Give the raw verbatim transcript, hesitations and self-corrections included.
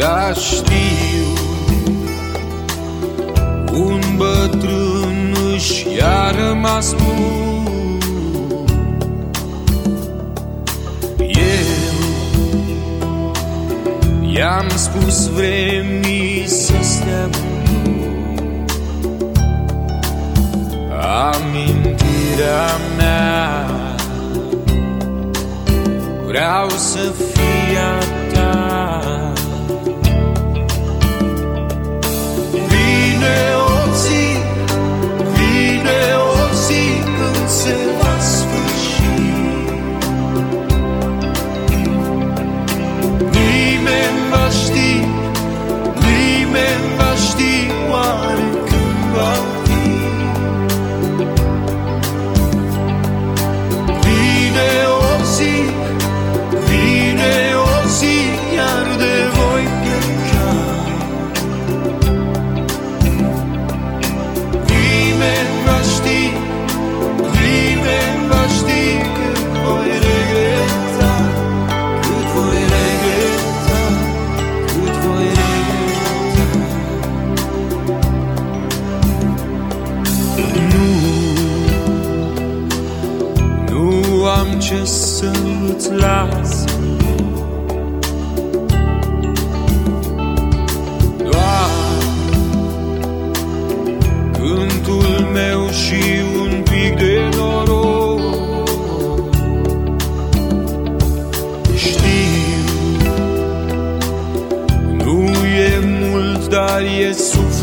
Dar știu, un bătrân își i-a rămas bun. Eu i-am spus vremii să stea cu amintirea mea. Vreau să fie a ta. Vine o zi, vine o zi când se va sfârși. Nimeni va ști, nimeni va ști oare când va fi. Vine o zi, vine o zi, iar de voi pleca. Nimeni va ști, nimeni va ști cât voi regreta, cât voi regreta, cât voi regreta. Nu, nu am ce să-ți las, doar cântul meu și un pic de noroc. Știu, nu e mult, dar e suficient.